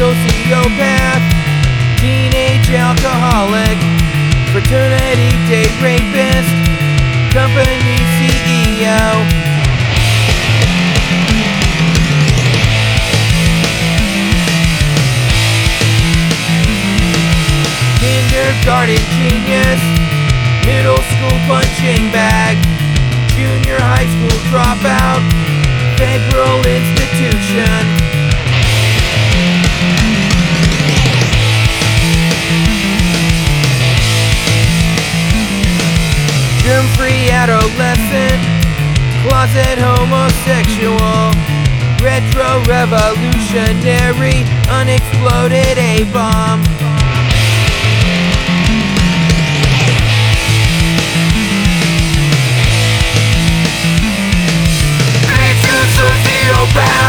sociopath, teenage alcoholic, fraternity date rapist, company CEO. Kindergarten genius, middle school punching bag, junior high school dropout, federal institution. Germ-free adolescent, closet homosexual, retro-revolutionary, unexploded A-bomb. Sociopath.